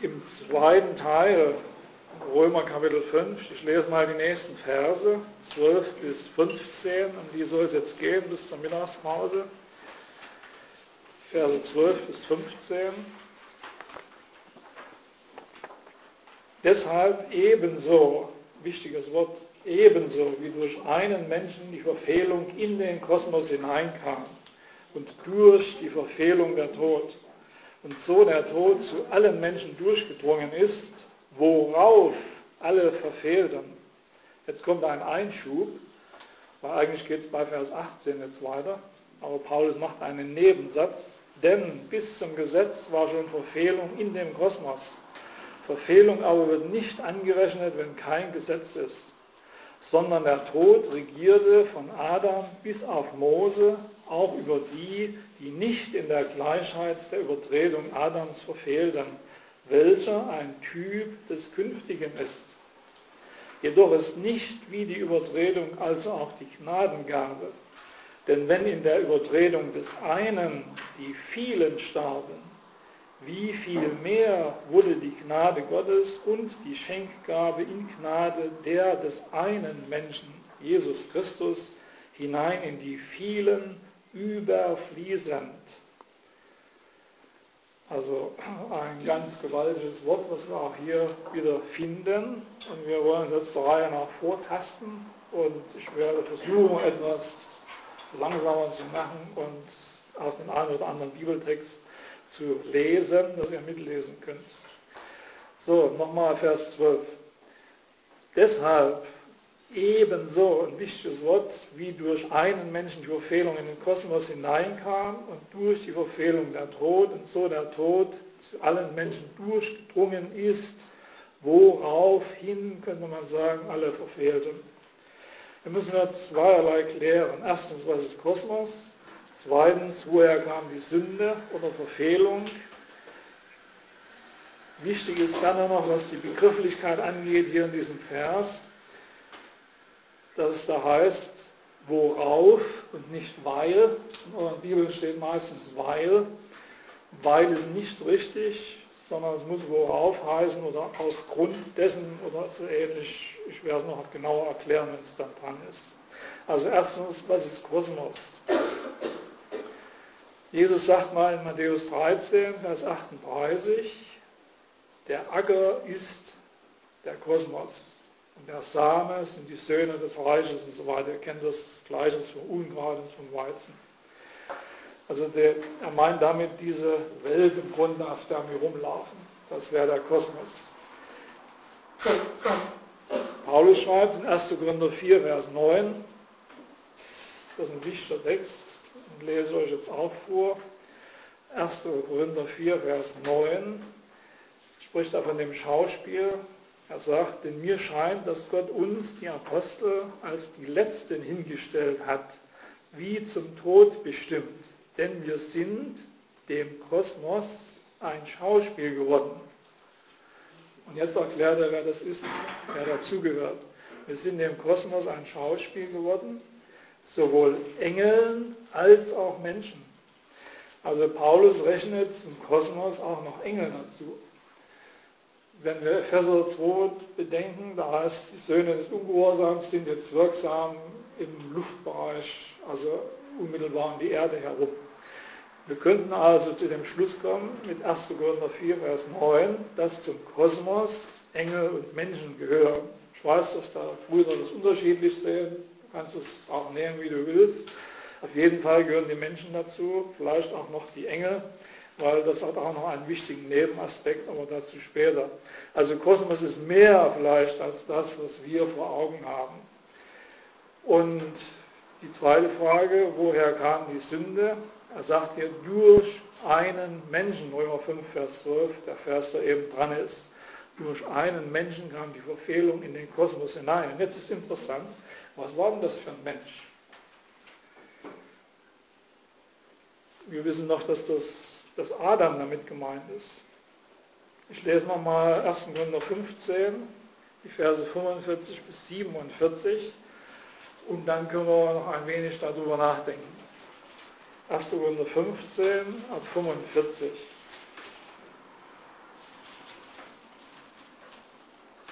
im zweiten Teil, Römer Kapitel 5, ich lese mal die nächsten Verse, 12 bis 15, um die soll es jetzt gehen bis zur Mittagspause. Verse 12 bis 15. Deshalb ebenso, wichtiges Wort, ebenso wie durch einen Menschen die Verfehlung in den Kosmos hineinkam und durch die Verfehlung der Tod. Und so der Tod zu allen Menschen durchgedrungen ist, worauf alle verfehlten. Jetzt kommt ein Einschub, weil eigentlich geht es bei Vers 18 jetzt weiter, aber Paulus macht einen Nebensatz, denn bis zum Gesetz war schon Verfehlung in dem Kosmos. Verfehlung aber wird nicht angerechnet, wenn kein Gesetz ist, sondern der Tod regierte von Adam bis auf Mose, auch über die, die nicht in der Gleichheit der Übertretung Adams verfehlten, welcher ein Typ des Künftigen ist. Jedoch ist nicht wie die Übertretung, also auch die Gnadengabe. Denn wenn in der Übertretung des einen die vielen starben, wie viel mehr wurde die Gnade Gottes und die Schenkgabe in Gnade der des einen Menschen, Jesus Christus, hinein in die vielen überfließend. Also ein ganz gewaltiges Wort, was wir auch hier wieder finden. Und wir wollen es jetzt der Reihe nach vortasten. Und ich werde versuchen, etwas langsamer zu machen und auf den einen oder anderen Bibeltext zu lesen, dass ihr mitlesen könnt. So, nochmal Vers 12. Deshalb ebenso, ein wichtiges Wort, wie durch einen Menschen die Verfehlung in den Kosmos hineinkam und durch die Verfehlung der Tod und so der Tod zu allen Menschen durchgedrungen ist, woraufhin, könnte man sagen, alle verfehlten. Da müssen wir zweierlei klären. Erstens, was ist Kosmos? Zweitens, woher kam die Sünde oder Verfehlung? Wichtig ist dann noch, was die Begrifflichkeit angeht, hier in diesem Vers, dass es da heißt, worauf und nicht weil. In euren Bibeln steht meistens weil. Weil ist nicht richtig, sondern es muss worauf heißen oder aufgrund dessen oder so ähnlich. Ich werde es noch genauer erklären, wenn es dann dran ist. Also erstens, was ist Kosmos? Jesus sagt mal in Matthäus 13, Vers 38, der Acker ist der Kosmos und der Same sind die Söhne des Reiches und so weiter. Ihr kennt das Gleichnis vom Unkraut und vom Weizen. Also er meint damit diese Welt im Grunde, auf der wir rumlaufen. Das wäre der Kosmos. Paulus schreibt in 1. Korinther 4, Vers 9, das ist ein wichtiger Text, und lese euch jetzt auch vor. 1. Korinther 4, Vers 9, spricht er von dem Schauspiel. Er sagt, denn mir scheint, dass Gott uns, die Apostel, als die Letzten hingestellt hat, wie zum Tod bestimmt. Denn wir sind dem Kosmos ein Schauspiel geworden. Und jetzt erklärt er, wer das ist, wer dazugehört. Wir sind dem Kosmos ein Schauspiel geworden, sowohl Engeln als auch Menschen. Also Paulus rechnet im Kosmos auch noch Engel dazu. Wenn wir Epheser 2 bedenken, da heißt, die Söhne des Ungehorsams sind jetzt wirksam im Luftbereich, also unmittelbar um die Erde herum. Wir könnten also zu dem Schluss kommen, mit 1. Korinther 4, Vers 9, dass zum Kosmos Engel und Menschen gehören. Ich weiß, dass da Brüder das unterschiedlich sehen, du kannst es auch nehmen, wie du willst. Auf jeden Fall gehören die Menschen dazu, vielleicht auch noch die Engel, weil das hat auch noch einen wichtigen Nebenaspekt, aber dazu später. Also Kosmos ist mehr vielleicht als das, was wir vor Augen haben. Und die zweite Frage, woher kam die Sünde? Er sagt hier, durch einen Menschen, Römer 5, Vers 12, der Vers, der eben dran ist. Durch einen Menschen kam die Verfehlung in den Kosmos hinein. Und jetzt ist interessant, was war denn das für ein Mensch? Wir wissen noch, dass Adam damit gemeint ist. Ich lese nochmal 1. Korinther 15, die Verse 45 bis 47 und dann können wir noch ein wenig darüber nachdenken. 1. Korinther 15 ab 45.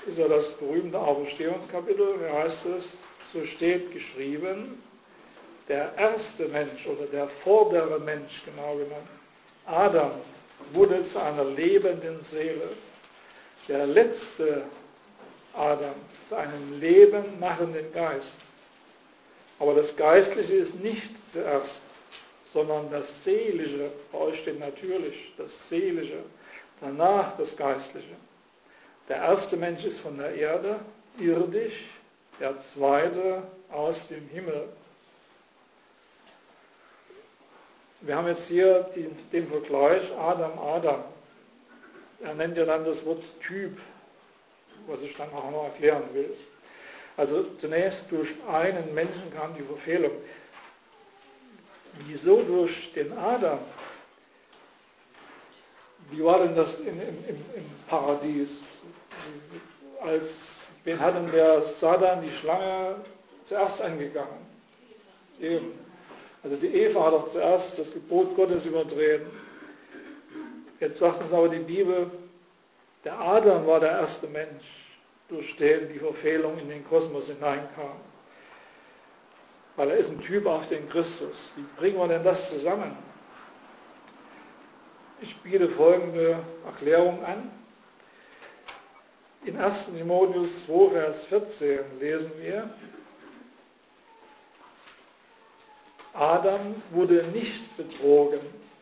ist ja das berühmte Auferstehungskapitel, da heißt es, so steht geschrieben, der erste Mensch oder der vordere Mensch, genau genommen, Adam, wurde zu einer lebenden Seele. Der letzte Adam zu einem Leben machenden Geist. Aber das Geistliche ist nicht zuerst, sondern das Seelische, bei euch steht natürlich das Seelische, danach das Geistliche. Der erste Mensch ist von der Erde, irdisch, der zweite aus dem Himmel. Wir haben jetzt hier den Vergleich Adam, Adam. Er nennt ja dann das Wort Typ, was ich dann auch noch erklären will. Also zunächst durch einen Menschen kam die Verfehlung. Wieso durch den Adam? Wie war denn das im Paradies? Wen hat denn der Satan, die Schlange, zuerst angegangen? Eben. Also die Eva hat doch zuerst das Gebot Gottes übertreten. Jetzt sagt uns aber die Bibel, der Adam war der erste Mensch, durch den die Verfehlung in den Kosmos hineinkam. Weil er ist ein Typ auf den Christus. Wie bringen wir denn das zusammen? Ich biete folgende Erklärung an. In 1. Timotheus 2, Vers 14 lesen wir, Adam wurde nicht betrogen.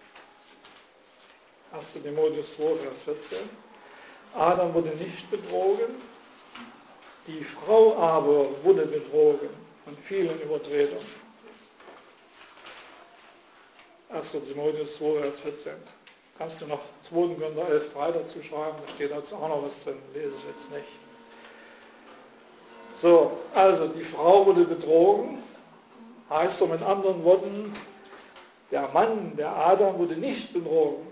1. Timotheus 2, Vers 14. Adam wurde nicht betrogen, die Frau aber wurde betrogen von vielen Übertretern. 1. Timotheus 2, Vers 14. Kannst du noch 2. Korinther 11,3 dazu schreiben, da steht dazu auch noch was drin, lese ich jetzt nicht. So, also die Frau wurde betrogen, heißt doch mit anderen Worten, der Mann, der Adam, wurde nicht betrogen.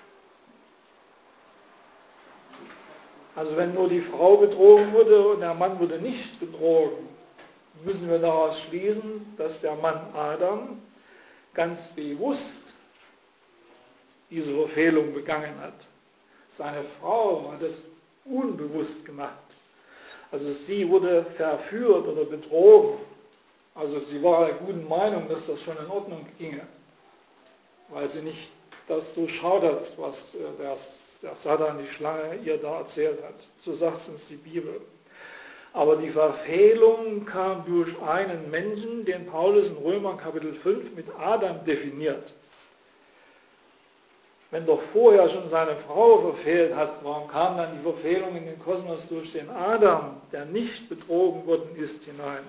Also wenn nur die Frau betrogen wurde und der Mann wurde nicht betrogen, müssen wir daraus schließen, dass der Mann Adam ganz bewusst diese Verfehlung begangen hat. Seine Frau hat es unbewusst gemacht. Also sie wurde verführt oder betrogen. Also sie war der guten Meinung, dass das schon in Ordnung ginge, weil sie nicht das durchschaut hat, was der Satan, die Schlange, ihr da erzählt hat. So sagt uns die Bibel. Aber die Verfehlung kam durch einen Menschen, den Paulus in Römer Kapitel 5 mit Adam definiert. Wenn doch vorher schon seine Frau verfehlt hat, warum kam dann die Verfehlung in den Kosmos durch den Adam, der nicht betrogen worden ist, hinein?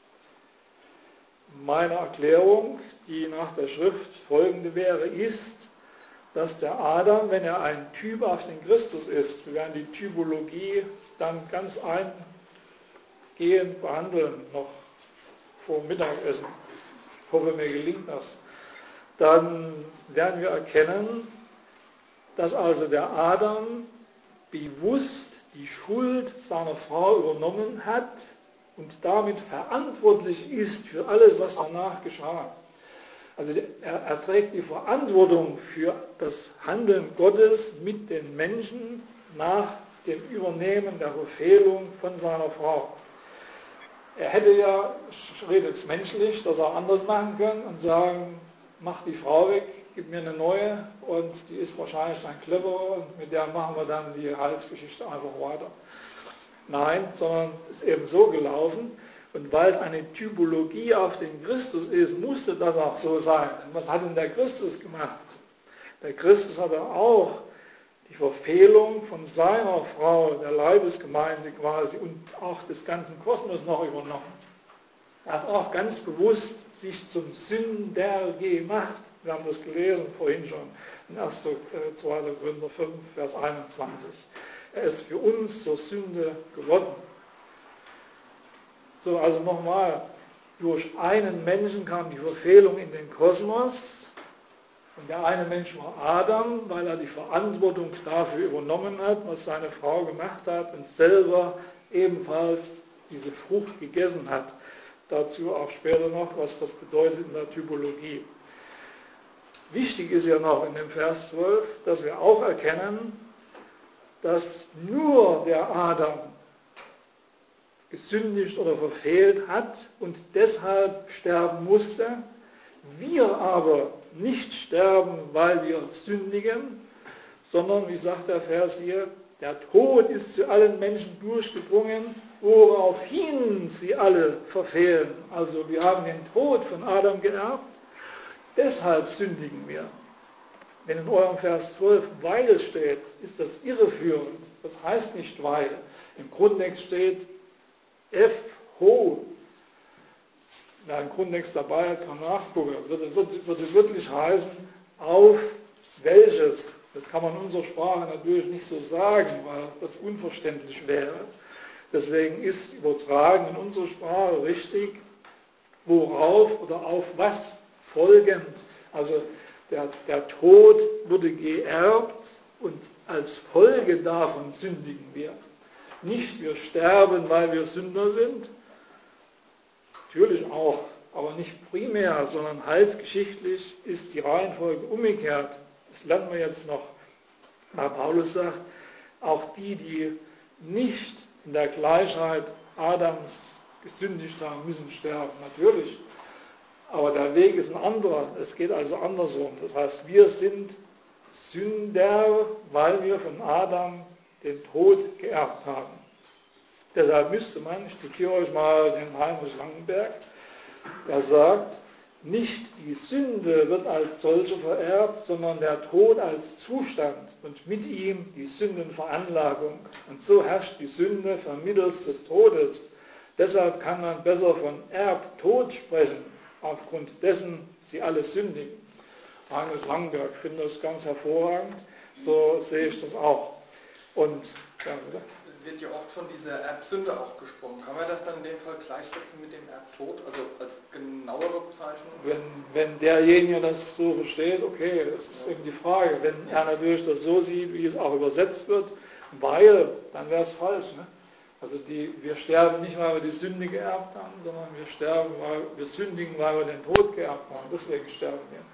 Meine Erklärung, die nach der Schrift folgende wäre, ist, dass der Adam, wenn er ein Typ auf den Christus ist, wir werden die Typologie dann ganz eingehend behandeln, noch vor dem Mittagessen, ich hoffe, mir gelingt das, dann werden wir erkennen, dass also der Adam bewusst die Schuld seiner Frau übernommen hat und damit verantwortlich ist für alles, was danach geschah. Also er trägt die Verantwortung für das Handeln Gottes mit den Menschen nach dem Übernehmen der Verfehlung von seiner Frau. Er hätte ja, ich rede jetzt menschlich, das auch anders machen können und sagen, mach die Frau weg, gib mir eine neue und die ist wahrscheinlich dann cleverer und mit der machen wir dann die Heilsgeschichte einfach weiter. Nein, sondern es ist eben so gelaufen und weil es eine Typologie auf den Christus ist, musste das auch so sein. Und was hat denn der Christus gemacht? Der Christus hat auch die Verfehlung von seiner Frau, der Leibesgemeinde quasi und auch des ganzen Kosmos noch übernommen. Er hat auch ganz bewusst sich zum Sünder gemacht. Wir haben das gelesen vorhin schon in 1. 2. Korinther 5, Vers 21. Er ist für uns zur Sünde geworden. So, also nochmal, durch einen Menschen kam die Verfehlung in den Kosmos und der eine Mensch war Adam, weil er die Verantwortung dafür übernommen hat, was seine Frau gemacht hat und selber ebenfalls diese Frucht gegessen hat. Dazu auch später noch, was das bedeutet in der Typologie. Wichtig ist ja noch in dem Vers 12, dass wir auch erkennen, dass nur der Adam gesündigt oder verfehlt hat und deshalb sterben musste. Wir aber nicht sterben, weil wir sündigen, sondern, wie sagt der Vers hier, der Tod ist zu allen Menschen durchgedrungen, woraufhin sie alle verfehlen. Also wir haben den Tod von Adam geerbt, deshalb sündigen wir. Wenn in eurem Vers 12 weil steht, ist das irreführend. Das heißt nicht weil. Im Grundtext steht ho. Wer einen Grundtext dabei hat, kann nachgucken. Würde wirklich heißen, auf welches. Das kann man in unserer Sprache natürlich nicht so sagen, weil das unverständlich wäre. Deswegen ist übertragen in unserer Sprache richtig, worauf oder auf was folgend. Also der Tod wurde geerbt und als Folge davon sündigen wir. Nicht wir sterben, weil wir Sünder sind, natürlich auch, aber nicht primär, sondern heilsgeschichtlich ist die Reihenfolge umgekehrt. Das lernen wir jetzt noch, weil Paulus sagt, auch die nicht in der Gleichheit Adams gesündigt haben, müssen sterben. Natürlich. Aber der Weg ist ein anderer. Es geht also andersrum. Das heißt, wir sind Sünder, weil wir von Adam den Tod geerbt haben. Deshalb müsste man, ich zitiere euch mal den Heinrich Langenberg, der sagt, nicht die Sünde wird als solche vererbt, sondern der Tod als Zustand und mit ihm die Sündenveranlagung. Und so herrscht die Sünde vermittels des Todes. Deshalb kann man besser von Erbtod sprechen, aufgrund dessen sie alle sündigen. Heinrich Langenberg, ich finde das ganz hervorragend, so sehe ich das auch. Und ja, wird ja oft von dieser Erbsünde auch gesprochen. Kann man das dann in dem Fall gleichsetzen mit dem Erbtod, also als genauere Bezeichnung? Wenn derjenige das so versteht, okay, das ist eben die Frage. Wenn er natürlich das so sieht, wie es auch übersetzt wird, weil, dann wäre es falsch. Ne? Also wir sterben nicht, weil wir die Sünde geerbt haben, sondern wir sündigen, weil wir den Tod geerbt haben. Deswegen sterben wir.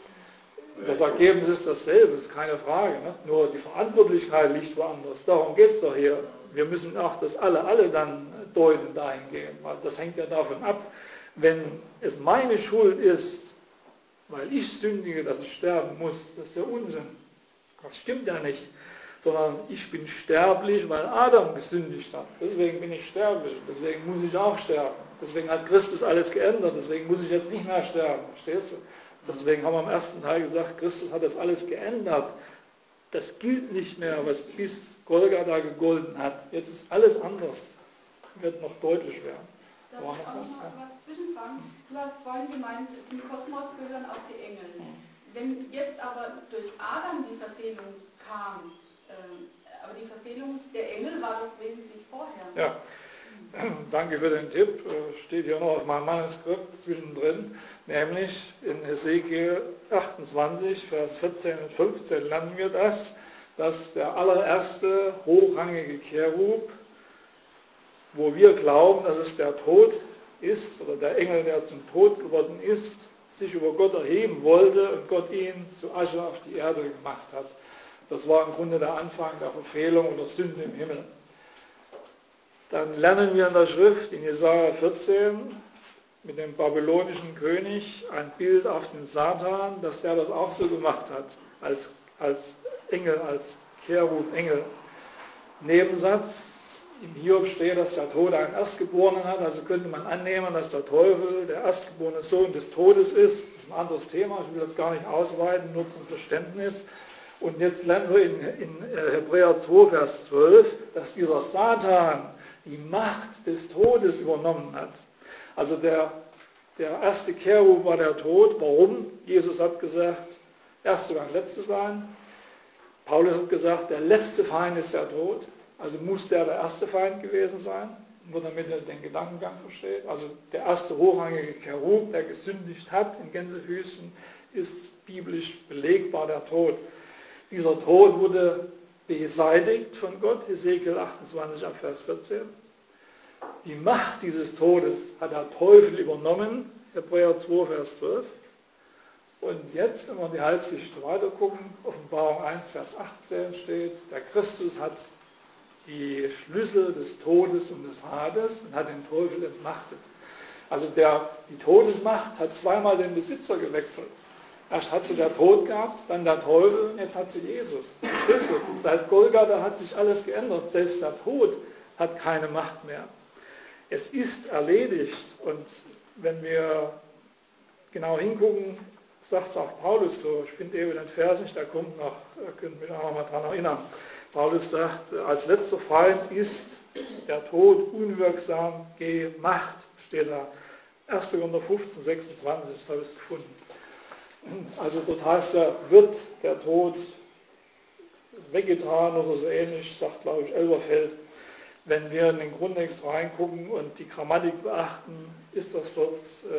Das Ergebnis ist dasselbe, ist keine Frage. Ne? Nur die Verantwortlichkeit liegt woanders. Darum geht es doch hier. Wir müssen auch das alle dann deuten dahingehend, weil das hängt ja davon ab, wenn es meine Schuld ist, weil ich sündige, dass ich sterben muss, das ist ja Unsinn. Das stimmt ja nicht. Sondern ich bin sterblich, weil Adam gesündigt hat. Deswegen bin ich sterblich, deswegen muss ich auch sterben. Deswegen hat Christus alles geändert, deswegen muss ich jetzt nicht mehr sterben. Verstehst du? Deswegen haben wir im ersten Teil gesagt, Christus hat das alles geändert. Das gilt nicht mehr, was bis Golgatha gegolten hat. Jetzt ist alles anders. Wird noch deutlich werden. Darf ich auch noch mal was zwischenfragen? Du hast vorhin gemeint, zum Kosmos gehören auch die Engel. Wenn jetzt aber durch Adam die Verfehlung kam, aber die Verfehlung der Engel war doch wesentlich vorher. Ja, danke für den Tipp. Steht hier noch auf meinem Manuskript zwischendrin, nämlich in Hesekiel 28, Vers 14 und 15 lernen wir das, dass der allererste hochrangige Cherub, wo wir glauben, dass es der Tod ist, oder der Engel, der zum Tod geworden ist, sich über Gott erheben wollte und Gott ihn zu Asche auf die Erde gemacht hat. Das war im Grunde der Anfang der Verfehlung oder Sünde im Himmel. Dann lernen wir in der Schrift, in Jesaja 14, mit dem babylonischen König ein Bild auf den Satan, dass der das auch so gemacht hat, als Engel, als Cherub-Engel. Nebensatz, im Hiob steht, dass der Tod einen Erstgeborenen hat, also könnte man annehmen, dass der Teufel der erstgeborene Sohn des Todes ist. Das ist ein anderes Thema, ich will das gar nicht ausweiten, nur zum Verständnis. Und jetzt lernen wir in Hebräer 2, Vers 12, dass dieser Satan die Macht des Todes übernommen hat. Also der erste Cherub war der Tod. Warum? Jesus hat gesagt, erste kann letzte sein. Paulus hat gesagt, der letzte Feind ist der Tod. Also muss der erste Feind gewesen sein, nur damit ihr den Gedankengang versteht. Also der erste hochrangige Cherub, der gesündigt hat in Gänsefüßchen, ist biblisch belegbar der Tod. Dieser Tod wurde beseitigt von Gott, Hesekiel 28 ab Vers 14. Die Macht dieses Todes hat der Teufel übernommen, Hebräer 2, Vers 12. Und jetzt, wenn wir die Heilsgeschichte weiter gucken, Offenbarung 1, Vers 18 steht, der Christus hat die Schlüssel des Todes und des Hades und hat den Teufel entmachtet. Also die Todesmacht hat zweimal den Besitzer gewechselt. Erst hat sie der Tod gehabt, dann der Teufel und jetzt hat sie Jesus. Verstehst du? Seit Golgatha hat sich alles geändert. Selbst der Tod hat keine Macht mehr. Es ist erledigt. Und wenn wir genau hingucken, sagt auch Paulus so, ich finde eben den Vers nicht, der kommt noch, ihr könnt mich auch noch mal daran erinnern. Paulus sagt, als letzter Feind ist der Tod unwirksam gemacht, steht da. 1. Korinther 15, 26, das habe ich gefunden. Also dort heißt wird der Tod weggetan oder so ähnlich, sagt glaube ich Elberfeld. Wenn wir in den Grundtext reingucken und die Grammatik beachten, ist das dort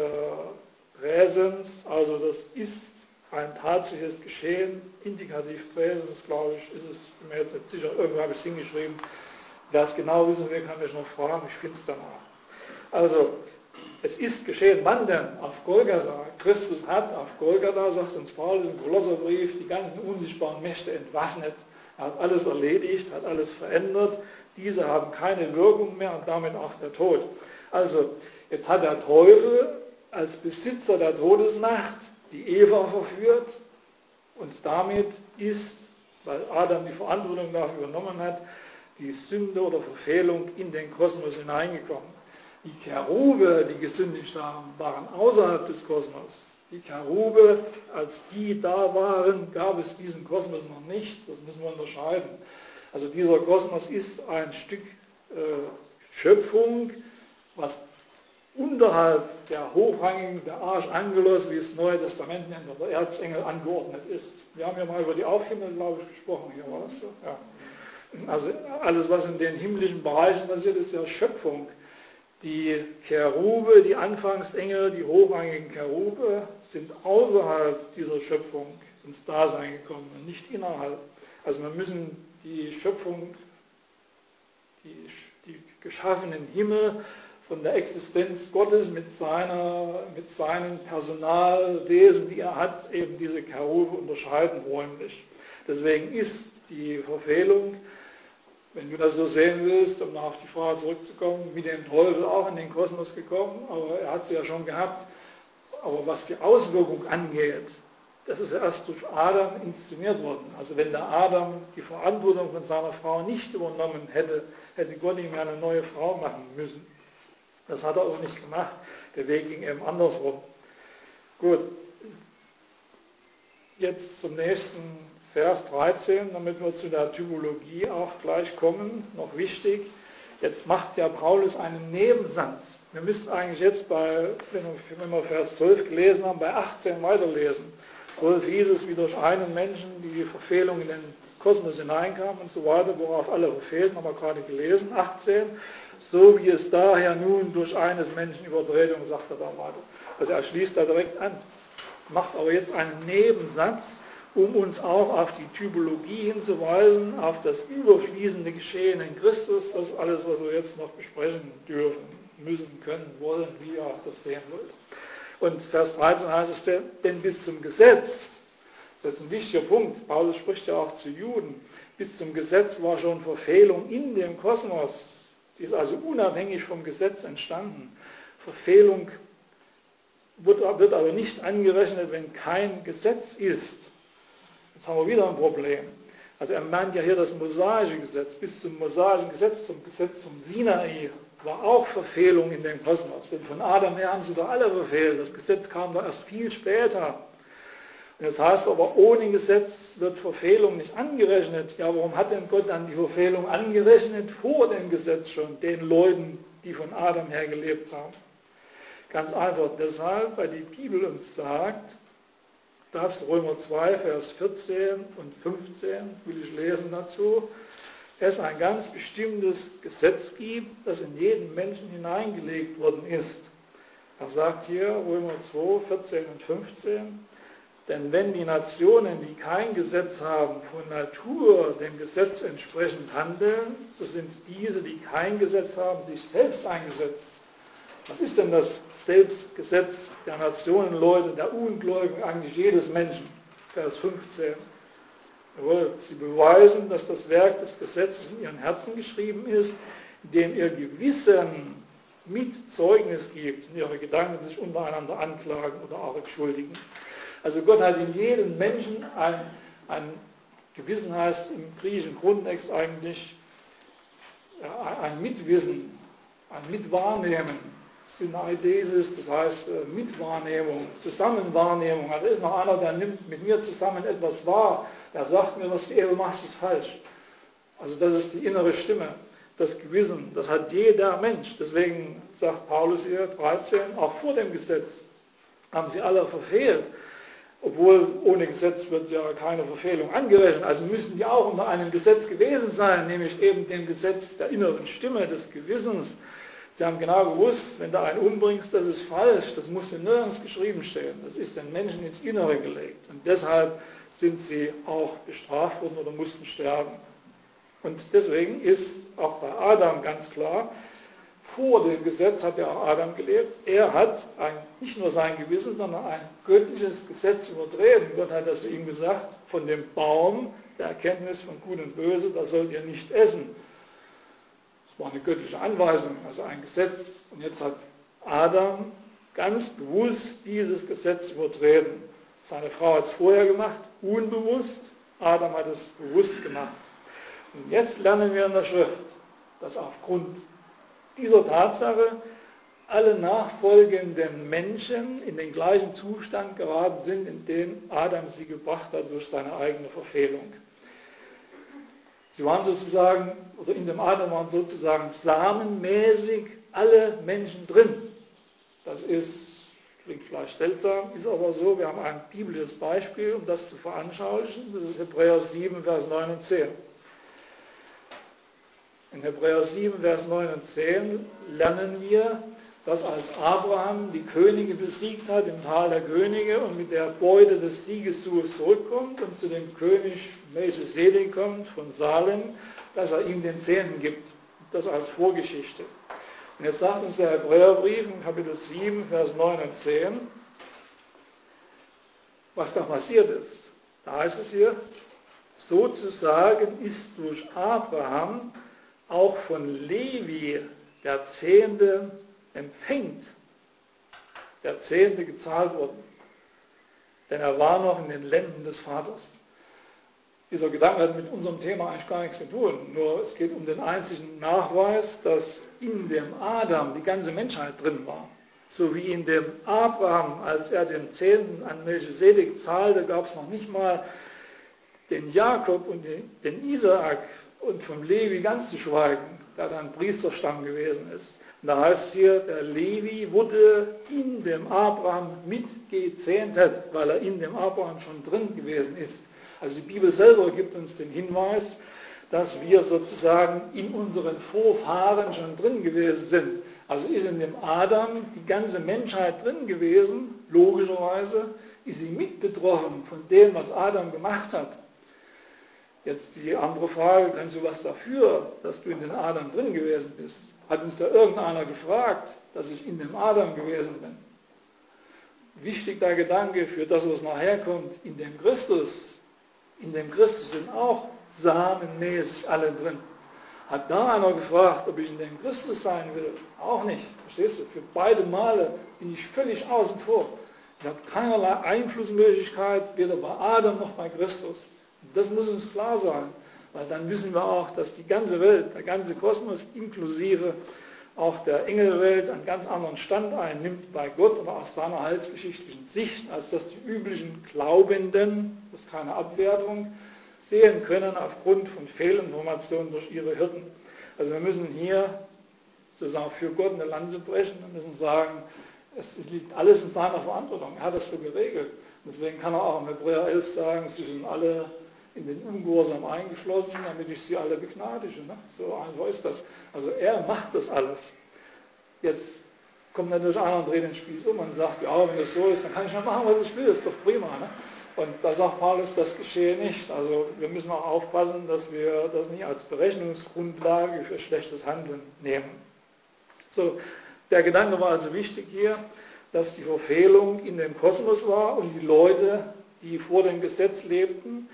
Präsens, also das ist ein tatsächliches Geschehen, indikativ Präsens, glaube ich, ist es, bin mir jetzt nicht sicher, irgendwo habe ich es hingeschrieben. Wer es genau wissen will, kann mich noch fragen, ich finde es danach. Also, es ist geschehen, wann denn? Auf Golgatha. Christus hat auf Golgatha, sagt uns Paulus im Kolosserbrief, die ganzen unsichtbaren Mächte entwaffnet. Er hat alles erledigt, hat alles verändert. Diese haben keine Wirkung mehr und damit auch der Tod. Also, jetzt hat der Teufel als Besitzer der Todesmacht die Eva verführt und damit ist, weil Adam die Verantwortung dafür übernommen hat, die Sünde oder Verfehlung in den Kosmos hineingekommen. Die Cherube, die gesündigt haben, waren außerhalb des Kosmos. Die Cherube, als die da waren, gab es diesen Kosmos noch nicht. Das müssen wir unterscheiden. Also dieser Kosmos ist ein Stück Schöpfung, was unterhalb der hochrangigen, der Archangelos, wie es Neue Testament nennt, oder Erzengel angeordnet ist. Wir haben ja mal über die Aufhimmel, glaube ich, gesprochen. Hier war das so. Ja. Also alles, was in den himmlischen Bereichen passiert, ist ja Schöpfung. Die Cherube, die Anfangsengel, die hochrangigen Cherube sind außerhalb dieser Schöpfung ins Dasein gekommen und nicht innerhalb. Also wir müssen die Schöpfung, die geschaffenen Himmel von der Existenz Gottes mit seinem Personalwesen, die er hat, eben diese Cherube unterscheiden räumlich. Deswegen ist die Verfehlung, wenn du das so sehen willst, um noch auf die Frage zurückzukommen, mit dem Teufel auch in den Kosmos gekommen, aber er hat sie ja schon gehabt. Aber was die Auswirkung angeht, das ist ja erst durch Adam inszeniert worden. Also wenn der Adam die Verantwortung von seiner Frau nicht übernommen hätte, hätte Gott ihm ja eine neue Frau machen müssen. Das hat er auch nicht gemacht. Der Weg ging eben andersrum. Gut, jetzt zum nächsten Vers 13, damit wir zu der Typologie auch gleich kommen, noch wichtig. Jetzt macht ja Paulus einen Nebensatz. Wir müssten eigentlich jetzt wenn wir Vers 12 gelesen haben, bei 18 weiterlesen. 12 hieß es, wie durch einen Menschen die Verfehlung in den Kosmos hineinkam und so weiter, worauf alle verfehlten, haben wir gerade gelesen. 18, so wie es daher nun durch eines Menschen Übertretung, sagt er da weiter. Also er schließt da direkt an, macht aber jetzt einen Nebensatz, um uns auch auf die Typologie hinzuweisen, auf das überfließende Geschehen in Christus, das ist alles, was wir jetzt noch besprechen dürfen, müssen, können, wollen, wie ihr das sehen wollt. Und Vers 13 heißt es, denn bis zum Gesetz, das ist ein wichtiger Punkt, Paulus spricht ja auch zu Juden, bis zum Gesetz war schon Verfehlung in dem Kosmos, die ist also unabhängig vom Gesetz entstanden. Verfehlung wird aber nicht angerechnet, wenn kein Gesetz ist. Jetzt haben wir wieder ein Problem. Also er meint ja hier das mosaische Gesetz. Bis zum mosaischen Gesetz, zum Gesetz zum Sinai, war auch Verfehlung in dem Kosmos. Denn von Adam her haben sie doch alle verfehlt. Das Gesetz kam doch erst viel später. Und das heißt aber, ohne Gesetz wird Verfehlung nicht angerechnet. Ja, warum hat denn Gott dann die Verfehlung angerechnet vor dem Gesetz schon, den Leuten, die von Adam her gelebt haben? Ganz einfach deshalb, weil die Bibel uns sagt, dass Römer 2, Vers 14 und 15, will ich lesen dazu, es ein ganz bestimmtes Gesetz gibt, das in jeden Menschen hineingelegt worden ist. Er sagt hier, Römer 2, 14 und 15, denn wenn die Nationen, die kein Gesetz haben, von Natur dem Gesetz entsprechend handeln, so sind diese, die kein Gesetz haben, sich selbst ein Gesetz. Was ist denn das Selbstgesetz der Nationenleute, der Ungläubigen, eigentlich jedes Menschen? Vers 15. Jawohl, sie beweisen, dass das Werk des Gesetzes in ihren Herzen geschrieben ist, indem ihr Gewissen mit Zeugnis gibt und ihre Gedanken sich untereinander anklagen oder auch entschuldigen. Also Gott hat in jedem Menschen ein Gewissen, heißt im griechischen Grundtext eigentlich ein Mitwissen, ein Mitwahrnehmen. Syneidesis, das heißt Mitwahrnehmung, Zusammenwahrnehmung. Also ist noch einer, der nimmt mit mir zusammen etwas wahr, der sagt mir, was du eben machst, ist falsch. Also das ist die innere Stimme, das Gewissen, das hat jeder Mensch. Deswegen sagt Paulus hier 13, auch vor dem Gesetz haben sie alle verfehlt. Obwohl ohne Gesetz wird ja keine Verfehlung angerechnet. Also müssen die auch unter einem Gesetz gewesen sein, nämlich eben dem Gesetz der inneren Stimme, des Gewissens. Sie haben genau gewusst, wenn du einen umbringst, das ist falsch, das muss nirgends geschrieben stehen. Das ist den Menschen ins Innere gelegt. Und deshalb sind sie auch bestraft worden oder mussten sterben. Und deswegen ist auch bei Adam ganz klar, vor dem Gesetz hat ja auch Adam gelebt. Er hat nicht nur sein Gewissen, sondern ein göttliches Gesetz übertreten. Gott hat das ihm gesagt, von dem Baum der Erkenntnis von Gut und Böse, da sollt ihr nicht essen. Das war eine göttliche Anweisung, also ein Gesetz. Und jetzt hat Adam ganz bewusst dieses Gesetz übertreten. Seine Frau hat es vorher gemacht, unbewusst. Adam hat es bewusst gemacht. Und jetzt lernen wir in der Schrift, dass aufgrund dieser Tatsache alle nachfolgenden Menschen in den gleichen Zustand geraten sind, in den Adam sie gebracht hat durch seine eigene Verfehlung. Sie waren sozusagen, oder in dem Adam waren sozusagen samenmäßig alle Menschen drin. Das klingt vielleicht seltsam, ist aber so. Wir haben ein biblisches Beispiel, um das zu veranschaulichen. Das ist Hebräer 7, Vers 9 und 10. In Hebräer 7, Vers 9 und 10 lernen wir, dass als Abraham die Könige besiegt hat im Tal der Könige und mit der Beute des Siegeszuges zurückkommt und zu dem König Melchisedek kommt von Salem, dass er ihm den Zehnten gibt. Das als Vorgeschichte. Und jetzt sagt uns der Hebräerbrief in Kapitel 7, Vers 9 und 10, was da passiert ist. Da heißt es hier, sozusagen ist durch Abraham auch von Levi der Zehnte empfängt, der Zehnte gezahlt worden. Denn er war noch in den Lenden des Vaters. Dieser Gedanke hat mit unserem Thema eigentlich gar nichts zu tun. Nur es geht um den einzigen Nachweis, dass in dem Adam die ganze Menschheit drin war. So wie in dem Abraham, als er den Zehnten an Melchisedek zahlte, gab es noch nicht mal den Jakob und den Isaak und vom Levi ganz zu schweigen, der dann Priesterstamm gewesen ist. Und da heißt es hier, der Levi wurde in dem Abraham mitgezehntet, weil er in dem Abraham schon drin gewesen ist. Also die Bibel selber gibt uns den Hinweis, dass wir sozusagen in unseren Vorfahren schon drin gewesen sind. Also ist in dem Adam die ganze Menschheit drin gewesen, logischerweise ist sie mit betroffen von dem, was Adam gemacht hat. Jetzt die andere Frage, kannst du was dafür, dass du in den Adam drin gewesen bist? Hat uns da irgendeiner gefragt, dass ich in dem Adam gewesen bin? Wichtig der Gedanke für das, was nachher kommt, in dem Christus sind auch samenmäßig alle drin. Hat da einer gefragt, ob ich in dem Christus sein will? Auch nicht. Verstehst du? Für beide Male bin ich völlig außen vor. Ich habe keinerlei Einflussmöglichkeit, weder bei Adam noch bei Christus. Das muss uns klar sein, weil dann wissen wir auch, dass die ganze Welt, der ganze Kosmos inklusive auch der Engelwelt einen ganz anderen Stand einnimmt bei Gott, aber aus seiner heilsgeschichtlichen Sicht, als dass die üblichen Glaubenden, das ist keine Abwertung, sehen können aufgrund von Fehlinformationen durch ihre Hirten. Also wir müssen hier sozusagen für Gott eine Lanze brechen und müssen sagen, es liegt alles in seiner Verantwortung. Er hat das so geregelt. Deswegen kann er auch im Hebräer 11 sagen, sie sind alle in den Ungehorsam eingeschlossen, damit ich sie alle begnadige. Ne? So einfach ist das. Also er macht das alles. Jetzt kommt natürlich einer und dreht den Spieß um und sagt, ja, wenn das so ist, dann kann ich ja machen, was ich will, ist doch prima. Ne? Und da sagt Paulus, das geschehe nicht. Also wir müssen auch aufpassen, dass wir das nicht als Berechnungsgrundlage für schlechtes Handeln nehmen. So, der Gedanke war also wichtig hier, dass die Verfehlung in dem Kosmos war und die Leute, die vor dem Gesetz lebten,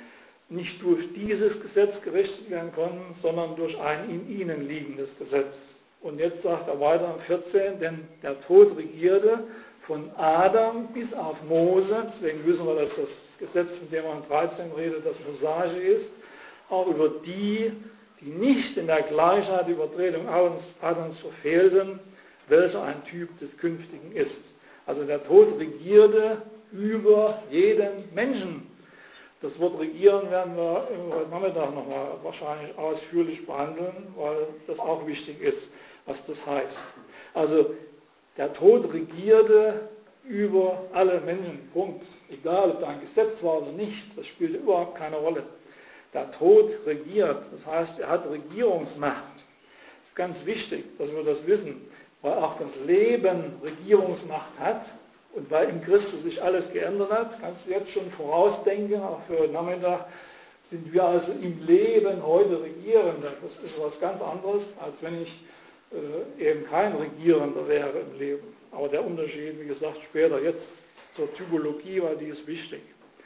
nicht durch dieses Gesetz gerichtet werden konnten, sondern durch ein in ihnen liegendes Gesetz. Und jetzt sagt er weiter im 14, denn der Tod regierte von Adam bis auf Mose, deswegen wissen wir, dass das Gesetz, von dem man in 13 redet, das Mosaische ist, auch über die, die nicht in der Gleichheit der Übertretung Adams verfehlten, welcher ein Typ des Künftigen ist. Also der Tod regierte über jeden Menschen. Das Wort regieren werden wir heute Nachmittag nochmal wahrscheinlich ausführlich behandeln, weil das auch wichtig ist, was das heißt. Also der Tod regierte über alle Menschen, Punkt. Egal, ob da ein Gesetz war oder nicht, das spielte überhaupt keine Rolle. Der Tod regiert, das heißt, er hat Regierungsmacht. Das ist ganz wichtig, dass wir das wissen, weil auch das Leben Regierungsmacht hat. Und weil in Christus sich alles geändert hat, kannst du jetzt schon vorausdenken, auch für heute Nachmittag, sind wir also im Leben heute Regierende. Das ist was ganz anderes, als wenn ich eben kein Regierender wäre im Leben. Aber der Unterschied, wie gesagt, später, jetzt zur Typologie, weil die ist wichtig.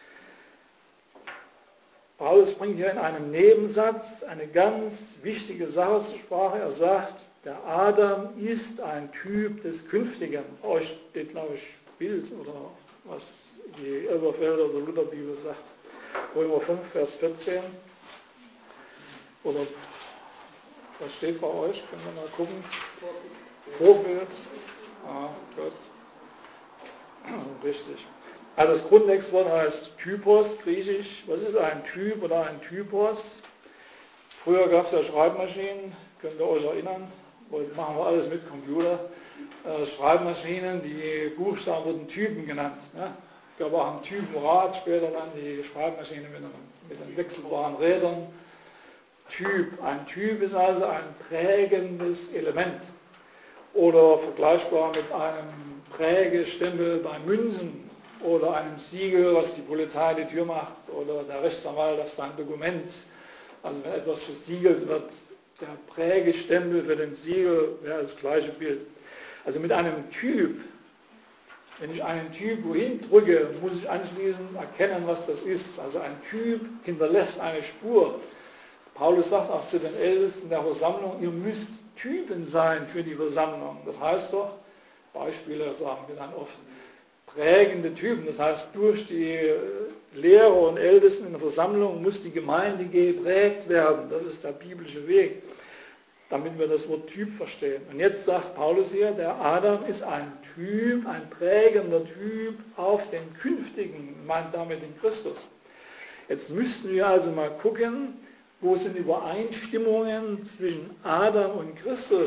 Paulus bringt hier in einem Nebensatz eine ganz wichtige Sache zur Sprache. Er sagt, der Adam ist ein Typ des Künftigen. Bei euch steht, glaube ich, Bild oder was die Elberfelder oder Lutherbibel sagt. Römer 5, Vers 14. Oder was steht bei euch? Können wir mal gucken. Vorbild. Ah, gut. Richtig. Also das Grundtextwort heißt Typos, griechisch. Was ist ein Typ oder ein Typos? Früher gab es ja Schreibmaschinen, könnt ihr euch erinnern. Heute machen wir alles mit Computer. Schreibmaschinen, die Buchstaben wurden Typen genannt. Ne? Es gab auch ein Typenrad, später dann die Schreibmaschine mit den wechselbaren Rädern. Ein Typ ist also ein prägendes Element. Oder vergleichbar mit einem Prägestempel bei Münzen oder einem Siegel, was die Polizei die Tür macht oder der Rechtsanwalt auf sein Dokument. Also wenn etwas versiegelt wird, der Prägestempel für den Siegel wäre das gleiche Bild. Also mit einem Typ, wenn ich einen Typ wohin drücke, muss ich anschließend erkennen, was das ist. Also ein Typ hinterlässt eine Spur. Paulus sagt auch zu den Ältesten der Versammlung, ihr müsst Typen sein für die Versammlung. Das heißt doch, Beispiele sagen wir dann oft, prägende Typen. Das heißt, durch die Lehrer und Ältesten in der Versammlung muss die Gemeinde geprägt werden. Das ist der biblische Weg, damit wir das Wort Typ verstehen. Und jetzt sagt Paulus hier, der Adam ist ein Typ, ein prägender Typ auf den Künftigen, meint damit den Christus. Jetzt müssten wir also mal gucken, wo sind Übereinstimmungen zwischen Adam und Christus.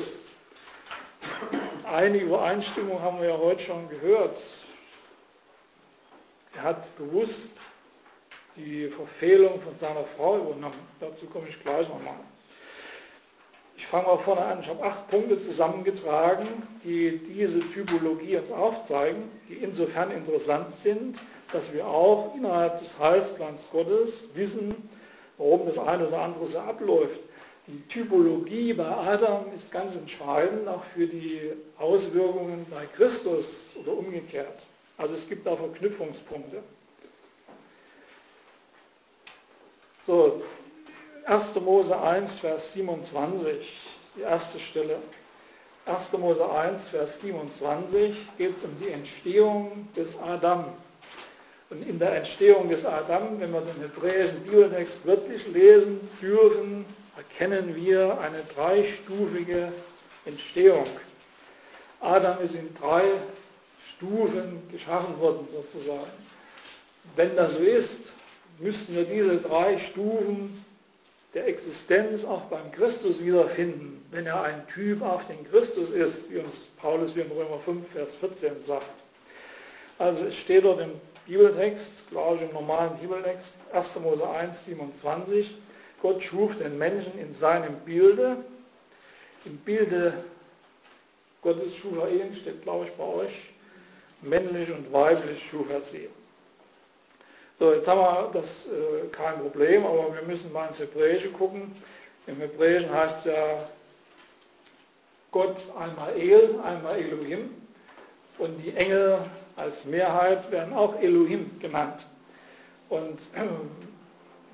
Eine Übereinstimmung haben wir ja heute schon gehört. Er hat bewusst die Verfehlung von seiner Frau übernommen. Dazu komme ich gleich nochmal. Ich fange mal vorne an. Ich habe 8 Punkte zusammengetragen, die diese Typologie uns aufzeigen, die insofern interessant sind, dass wir auch innerhalb des Heilsplans Gottes wissen, warum das eine oder andere so abläuft. Die Typologie bei Adam ist ganz entscheidend, auch für die Auswirkungen bei Christus oder umgekehrt. Also es gibt da Verknüpfungspunkte. So, 1. Mose 1, Vers 27, die erste Stelle. 1. Mose 1, Vers 27 geht es um die Entstehung des Adam. Und in der Entstehung des Adam, wenn wir den hebräischen Bibeltext wörtlich lesen dürfen, erkennen wir eine 3-stufige Entstehung. Adam ist in 3 Stufen geschaffen worden sozusagen. Wenn das so ist, müssten wir diese 3 Stufen der Existenz auch beim Christus wiederfinden, wenn er ein Typ auf den Christus ist, wie uns Paulus hier in Römer 5, Vers 14 sagt. Also es steht dort im Bibeltext, glaube ich im normalen Bibeltext, 1. Mose 1, 27, Gott schuf den Menschen in seinem Bilde. Im Bilde Gottes schuf er ihn, steht glaube ich bei euch, männlich und weiblich schuf er sie. So, jetzt haben wir das kein Problem, aber wir müssen mal ins Hebräische gucken. Im Hebräischen heißt ja Gott einmal El, einmal Elohim. Und die Engel als Mehrheit werden auch Elohim genannt. Und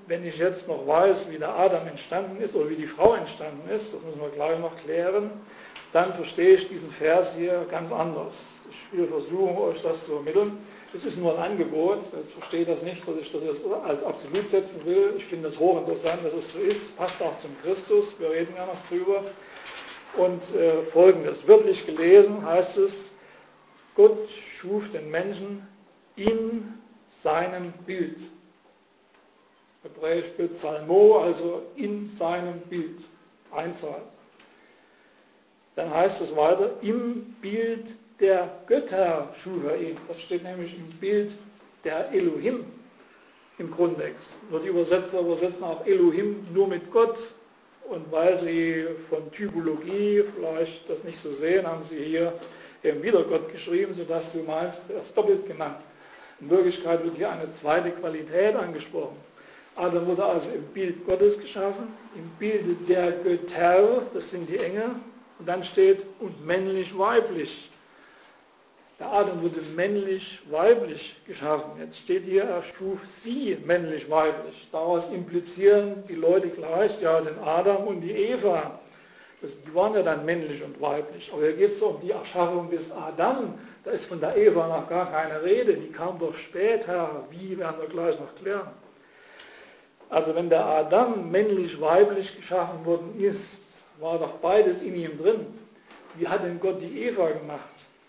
wenn ich jetzt noch weiß, wie der Adam entstanden ist oder wie die Frau entstanden ist, das müssen wir gleich noch klären, dann verstehe ich diesen Vers hier ganz anders. Ich will versuchen, euch das zu vermitteln. Es ist nur ein Angebot, ich verstehe das nicht, dass ich das jetzt als absolut setzen will. Ich finde es hochinteressant, dass es so ist, passt auch zum Christus, wir reden ja noch drüber. Und Folgendes, wörtlich gelesen heißt es, Gott schuf den Menschen in seinem Bild. Hebräisch Bild Psalmo, also in seinem Bild. Einzahl. Dann heißt es weiter, im Bild der Götter schuf er ihn. Das steht nämlich im Bild der Elohim im Grundtext. Nur die Übersetzer übersetzen auch Elohim nur mit Gott. Und weil sie von Typologie vielleicht das nicht so sehen, haben sie hier eben wieder Gott geschrieben, sodass du meinst, er ist doppelt genannt. In Wirklichkeit wird hier eine zweite Qualität angesprochen. Adam wurde also im Bild Gottes geschaffen, im Bilde der Götter, das sind die Engel, und dann steht, und männlich-weiblich. Der Adam wurde männlich-weiblich geschaffen. Jetzt steht hier, er schuf sie männlich-weiblich. Daraus implizieren die Leute gleich, ja, den Adam und die Eva. Die waren ja dann männlich und weiblich. Aber hier geht es doch um die Erschaffung des Adam. Da ist von der Eva noch gar keine Rede. Die kam doch später. Wie, werden wir gleich noch klären. Also wenn der Adam männlich-weiblich geschaffen worden ist, war doch beides in ihm drin. Wie hat denn Gott die Eva gemacht?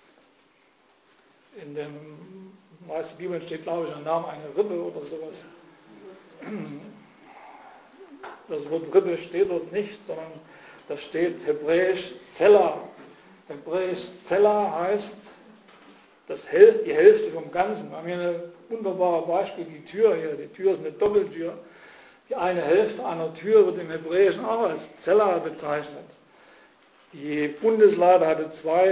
In den meisten Bibeln steht, glaube ich, der Name einer Rippe oder sowas. Das Wort Rippe steht dort nicht, sondern da steht hebräisch Zella. Hebräisch Zella heißt die Hälfte vom Ganzen. Wir haben hier ein wunderbares Beispiel, die Tür hier. Die Tür ist eine Doppeltür. Die eine Hälfte einer Tür wird im Hebräischen auch als Zella bezeichnet. Die Bundeslade hatte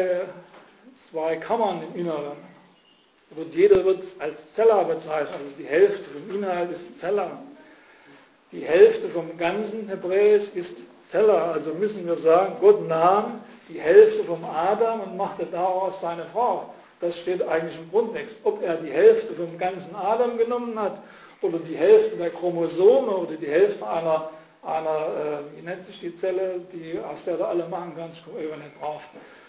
zwei Kammern im Inneren. Jeder wird als Zella bezeichnet, also die Hälfte vom Inhalt ist Zella. Die Hälfte vom ganzen Hebräisch ist Zella, also müssen wir sagen, Gott nahm die Hälfte vom Adam und machte daraus seine Frau. Das steht eigentlich im Grundtext. Ob er die Hälfte vom ganzen Adam genommen hat oder die Hälfte der Chromosome oder die Hälfte einer wie nennt sich die Zelle, aus der du alle machen kannst, ich komme nicht drauf.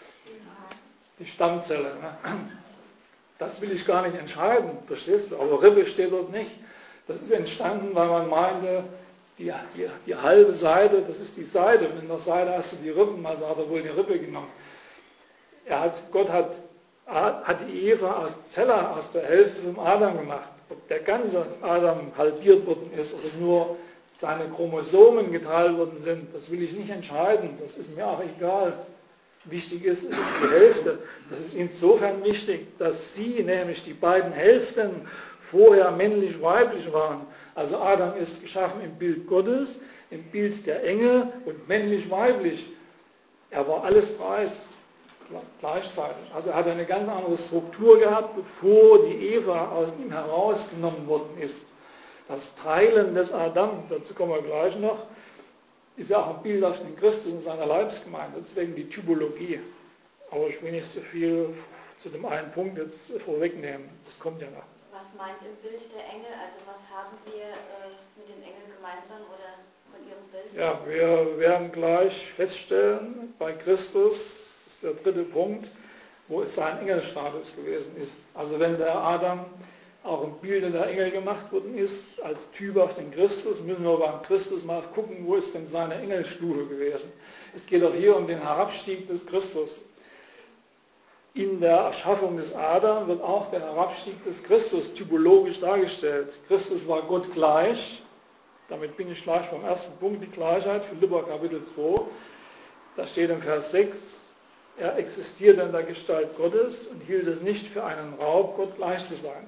Die Stammzelle. Ne? Das will ich gar nicht entscheiden, verstehst du? Aber Rippe steht dort nicht. Das ist entstanden, weil man meinte, die halbe Seite, das ist die Seite. Und in der Seite hast du die Rippen, also hat er wohl die Rippe genommen. Gott hat die Eva aus Zella, aus der Hälfte vom Adam gemacht. Ob der ganze Adam halbiert worden ist oder nur seine Chromosomen geteilt worden sind, das will ich nicht entscheiden. Das ist mir auch egal. Wichtig ist die Hälfte. Das ist insofern wichtig, dass sie, nämlich die beiden Hälften, vorher männlich-weiblich waren. Also Adam ist geschaffen im Bild Gottes, im Bild der Engel und männlich-weiblich. Er war alles preis gleichzeitig. Also er hat eine ganz andere Struktur gehabt, bevor die Eva aus ihm herausgenommen worden ist. Das Teilen des Adam, dazu kommen wir gleich noch, ist ja auch ein Bild auf den Christus und seiner Leibsgemeinde, deswegen die Typologie. Aber ich will nicht so viel zu dem einen Punkt jetzt vorwegnehmen, das kommt ja noch. Was meint im Bild der Engel, also was haben wir mit den Engeln gemeinsam oder von ihrem Bild? Ja, wir werden gleich feststellen, bei Christus ist der dritte Punkt, wo es sein Engelstatus gewesen ist. Also wenn der Adam auch im Bilde der Engel gemacht worden ist, als Typ auf den Christus, müssen wir beim Christus mal gucken, wo ist denn seine Engelstufe gewesen. Es geht auch hier um den Herabstieg des Christus. In der Erschaffung des Adam wird auch der Herabstieg des Christus typologisch dargestellt. Christus war Gott gleich, damit bin ich gleich beim ersten Punkt, die Gleichheit, Philipper Kapitel 2, da steht im Vers 6, er existierte in der Gestalt Gottes und hielt es nicht für einen Raub, Gott gleich zu sein.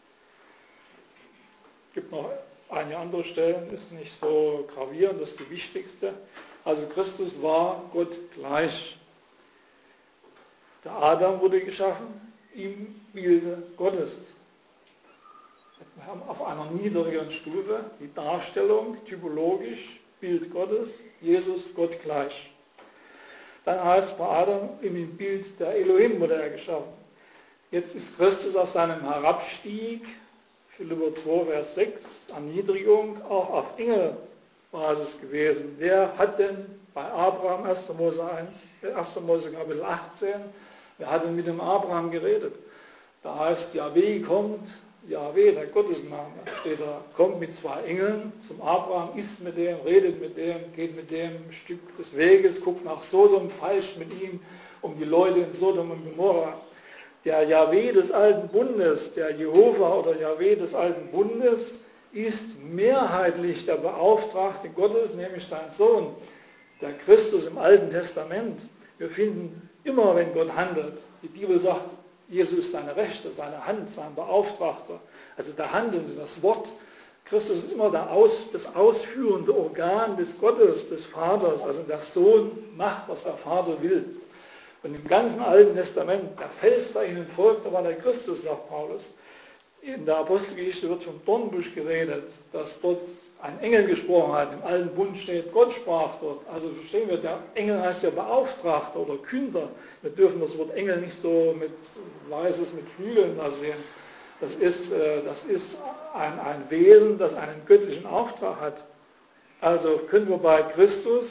Es gibt noch einige andere Stellen, ist nicht so gravierend, das ist die wichtigste. Also Christus war Gott gleich. Der Adam wurde geschaffen im Bilde Gottes. Wir haben auf einer niedrigeren Stufe die Darstellung, typologisch, Bild Gottes, Jesus Gott gleich. Dann heißt es bei Adam, im Bild der Elohim wurde er geschaffen. Jetzt ist Christus auf seinem Herabstieg Philipper 2, Vers 6, Erniedrigung auch auf Engelbasis gewesen. Wer hat denn bei Abraham, 1. Mose Kapitel 18, wer hat denn mit dem Abraham geredet? Da heißt, Jahwe kommt, Jahwe, der Gottesname, steht da, kommt mit 2 Engeln zum Abraham, isst mit dem, redet mit dem, geht mit dem ein Stück des Weges, guckt nach Sodom, feilscht mit ihm um die Leute in Sodom und Gomorra. Der Jahwe des alten Bundes, der Jehova oder Jahwe des alten Bundes, ist mehrheitlich der Beauftragte Gottes, nämlich sein Sohn, der Christus im Alten Testament. Wir finden immer, wenn Gott handelt, die Bibel sagt, Jesus ist seine Rechte, seine Hand, sein Beauftragter. Also der Handelnde, das Wort. Christus ist immer das ausführende Organ des Gottes, des Vaters. Also der Sohn macht, was der Vater will. Und im ganzen Alten Testament, der Fels, der ihnen folgt, da war der Christus, sagt Paulus. In der Apostelgeschichte wird vom Dornbusch geredet, dass dort ein Engel gesprochen hat. Im Alten Bund steht, Gott sprach dort. Also verstehen wir, der Engel heißt ja Beauftragter oder Künder. Wir dürfen das Wort Engel nicht so mit Weißes mit Flügeln da sehen. Das ist ein Wesen, das einen göttlichen Auftrag hat. Also können wir bei Christus,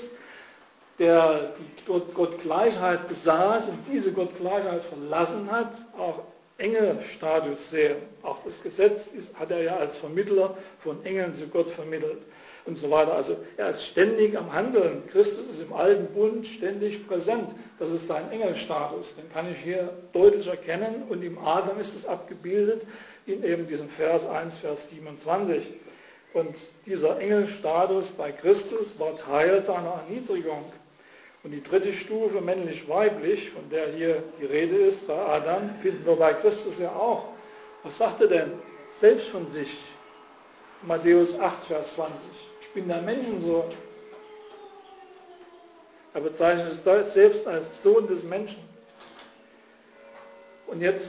der die Gottgleichheit besaß und diese Gottgleichheit verlassen hat, auch Engelstatus sehen. Auch das Gesetz hat er ja als Vermittler von Engeln zu Gott vermittelt und so weiter. Also er ist ständig am Handeln. Christus ist im Alten Bund ständig präsent. Das ist sein Engelstatus. Den kann ich hier deutlich erkennen und im Adam ist es abgebildet in eben diesem Vers 1, Vers 27. Und dieser Engelstatus bei Christus war Teil seiner Erniedrigung. Und die dritte Stufe, männlich-weiblich, von der hier die Rede ist, bei Adam, finden wir bei Christus ja auch. Was sagt er denn? Selbst von sich. Matthäus 8, Vers 20. Ich bin der Menschensohn. Er bezeichnet es selbst als Sohn des Menschen. Und jetzt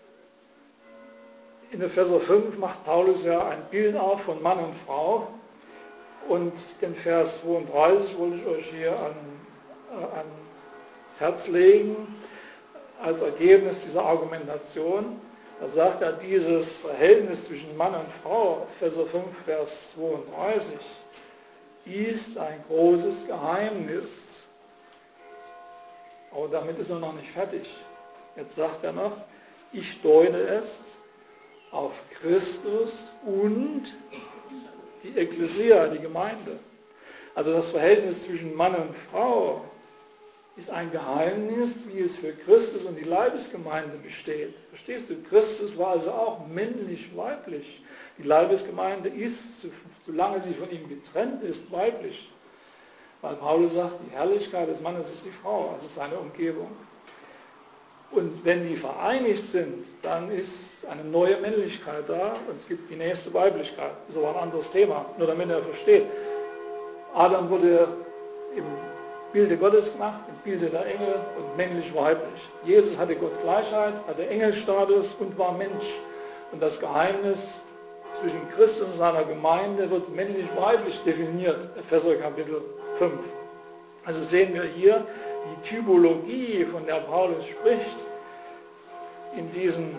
in Epheser 5 macht Paulus ja ein Bild auf von Mann und Frau. Und den Vers 32 wollte ich euch hier ans Herz legen, als Ergebnis dieser Argumentation. Da sagt er, dieses Verhältnis zwischen Mann und Frau, Epheser 5, Vers 32, ist ein großes Geheimnis. Aber damit ist er noch nicht fertig. Jetzt sagt er noch, ich deute es auf Christus und die Ekklesia, die Gemeinde. Also das Verhältnis zwischen Mann und Frau ist ein Geheimnis, wie es für Christus und die Leibesgemeinde besteht. Verstehst du? Christus war also auch männlich-weiblich. Die Leibesgemeinde ist, solange sie von ihm getrennt ist, weiblich. Weil Paulus sagt, die Herrlichkeit des Mannes ist die Frau, also seine Umgebung. Und wenn die vereinigt sind, dann ist eine neue Männlichkeit da und es gibt die nächste Weiblichkeit. Das ist aber ein anderes Thema, nur damit er versteht. Adam wurde im Bilde Gottes gemacht, im Bilde der Engel und männlich-weiblich. Jesus hatte Gottgleichheit, hatte Engelstatus und war Mensch. Und das Geheimnis zwischen Christus und seiner Gemeinde wird männlich-weiblich definiert, Epheser Kapitel 5. Also sehen wir hier die Typologie, von der Paulus spricht, in diesem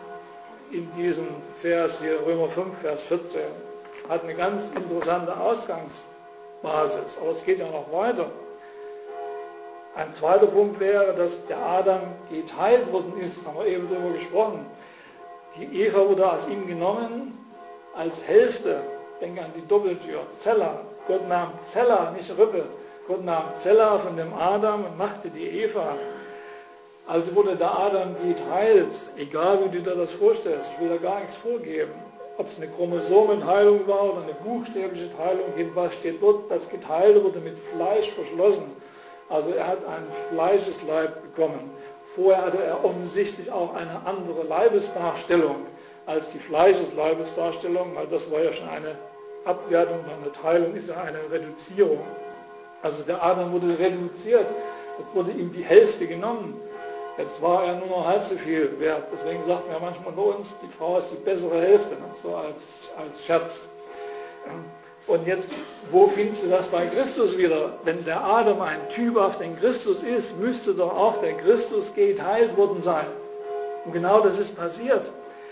Vers hier, Römer 5, Vers 14, hat eine ganz interessante Ausgangsbasis, aber es geht ja noch weiter. Ein zweiter Punkt wäre, dass der Adam geteilt worden ist, das haben wir eben darüber gesprochen. Die Eva wurde aus ihm genommen als Hälfte. Denke an die Doppeltür, Zella. Gott nahm Zella, nicht Rippe. Gott nahm Zella von dem Adam und machte die Eva. Also wurde der Adam geteilt, egal wie du dir das vorstellst. Ich will da gar nichts vorgeben. Ob es eine Chromosomenteilung war oder eine buchstäbliche Teilung, jedenfalls steht dort, das Geteilte wurde mit Fleisch verschlossen. Also er hat einen Fleischesleib bekommen. Vorher hatte er offensichtlich auch eine andere Leibesdarstellung als die Fleischesleibesdarstellung, weil das war ja schon eine Abwertung oder eine Teilung, ist ja eine Reduzierung. Also der Adam wurde reduziert, jetzt wurde ihm die Hälfte genommen. Jetzt war er nur noch halb so viel wert. Deswegen sagt man ja manchmal bei uns, die Frau ist die bessere Hälfte, ne? So als Scherz. Und jetzt, wo findest du das bei Christus wieder? Wenn der Adam ein Typ auf den Christus ist, müsste doch auch der Christus geteilt worden sein. Und genau das ist passiert.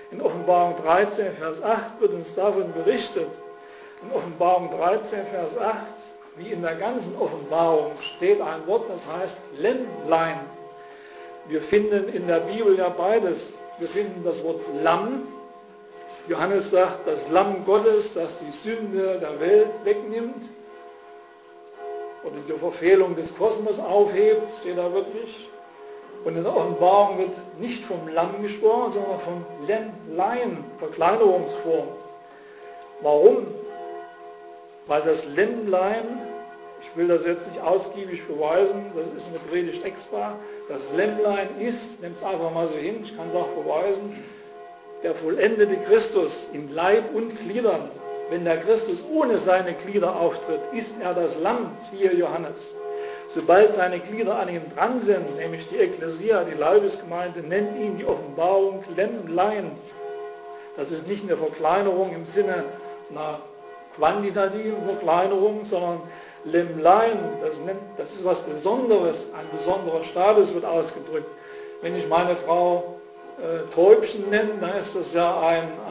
In Offenbarung 13, Vers 8 wird uns davon berichtet. In Offenbarung 13, Vers 8, wie in der ganzen Offenbarung, steht ein Wort, das heißt Lämmlein. Wir finden in der Bibel ja beides. Wir finden das Wort Lamm. Johannes sagt, das Lamm Gottes, das die Sünde der Welt wegnimmt oder die Verfehlung des Kosmos aufhebt, steht da wirklich. Und in der Offenbarung wird nicht vom Lamm gesprochen, sondern vom Lämmlein, Verkleinerungsform. Warum? Weil das Lämmlein, ich will das jetzt nicht ausgiebig beweisen, das ist eine Predigt extra, das Lämmlein ist, nehmt es einfach mal so hin, ich kann es auch beweisen, der vollendete Christus in Leib und Gliedern. Wenn der Christus ohne seine Glieder auftritt, ist er das Lamm, siehe Johannes. Sobald seine Glieder an ihm dran sind, nämlich die Ekklesia, die Leibesgemeinde, nennt ihn die Offenbarung Lämmlein. Das ist nicht eine Verkleinerung im Sinne einer quantitativen Verkleinerung, sondern Lämmlein, das ist was Besonderes, ein besonderer Status wird ausgedrückt. Wenn ich meine Frau Täubchen nenne, dann ist das ja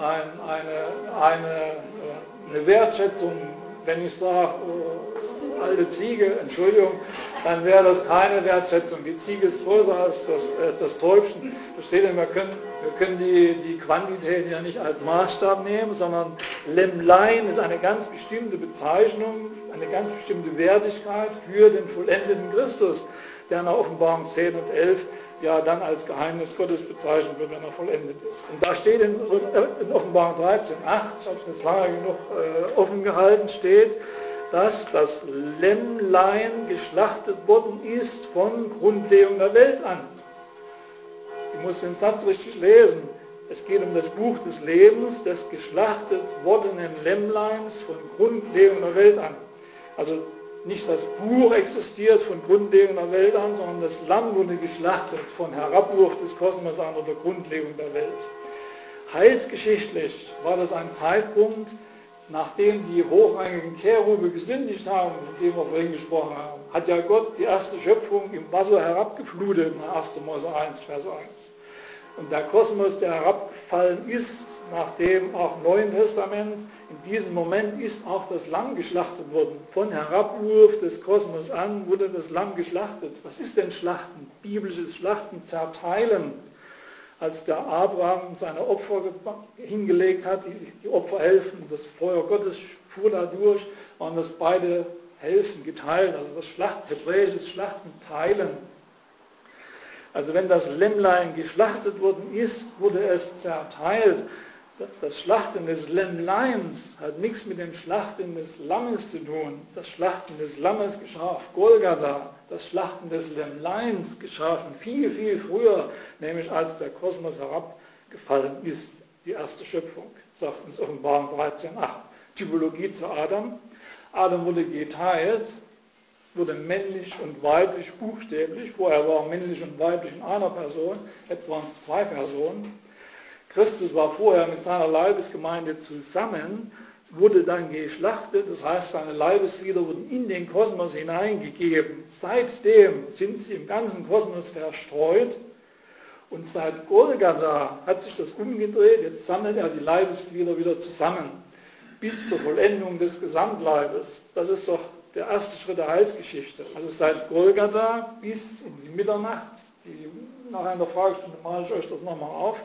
eine Wertschätzung. Wenn ich sage, alte Ziege, Entschuldigung, dann wäre das keine Wertschätzung. Die Ziege ist größer als das Täubchen. Versteht ihr, wir können die Quantität ja nicht als Maßstab nehmen, sondern Lämmlein ist eine ganz bestimmte Bezeichnung, eine ganz bestimmte Wertigkeit für den vollendeten Christus, der nach Offenbarung 10 und 11 ja dann als Geheimnis Gottes bezeichnet wird, wenn er vollendet ist. Und da steht in Offenbarung 13, 8, ich habe es jetzt lange genug offen gehalten, steht, dass das Lämmlein geschlachtet worden ist von Grundlegung der Welt an. Ich muss den Satz richtig lesen. Es geht um das Buch des Lebens des geschlachtet wordenen Lämmleins von Grundlegung der Welt an. Also nicht das Buch existiert von Grundlegung der Welt an, sondern das Lamm wurde geschlachtet von Herabwurf des Kosmos an oder Grundlegung der Welt. Heilsgeschichtlich war das ein Zeitpunkt, nachdem die hochrangigen Cherube gesündigt haben, von dem wir vorhin gesprochen haben, hat ja Gott die erste Schöpfung im Wasser herabgeflutet, nach 1. Mose 1, Vers 1. Und der Kosmos, der herabgefallen ist, nachdem auch im Neuen Testament, in diesem Moment ist auch das Lamm geschlachtet worden. Von Herabwurf des Kosmos an wurde das Lamm geschlachtet. Was ist denn Schlachten? Biblisches Schlachten, Zerteilen. Als der Abraham seine Opfer hingelegt hat, die Opferhälften, das Feuer Gottes fuhr da durch, waren das beide Hälften geteilt, also das hebräisches Schlachten, Teilen. Also wenn das Lämmlein geschlachtet worden ist, wurde es zerteilt. Das Schlachten des Lämmleins hat nichts mit dem Schlachten des Lammes zu tun. Das Schlachten des Lammes geschah auf Golgatha. Das Schlachten des Lämmleins geschah schon viel, viel früher, nämlich als der Kosmos herabgefallen ist. Die erste Schöpfung, sagt uns Offenbarung 13,8. Typologie zu Adam. Adam wurde geteilt, wurde männlich und weiblich buchstäblich. Vorher war männlich und weiblich in einer Person, jetzt waren es zwei Personen. Christus war vorher mit seiner Leibesgemeinde zusammen, wurde dann geschlachtet, das heißt, seine Leibesglieder wurden in den Kosmos hineingegeben. Seitdem sind sie im ganzen Kosmos verstreut und seit Golgatha hat sich das umgedreht, jetzt sammelt er die Leibesglieder wieder zusammen, bis zur Vollendung des Gesamtleibes. Das ist doch der erste Schritt der Heilsgeschichte. Also seit Golgatha bis in die Mitternacht, nach einer Fragestunde male ich euch das nochmal auf,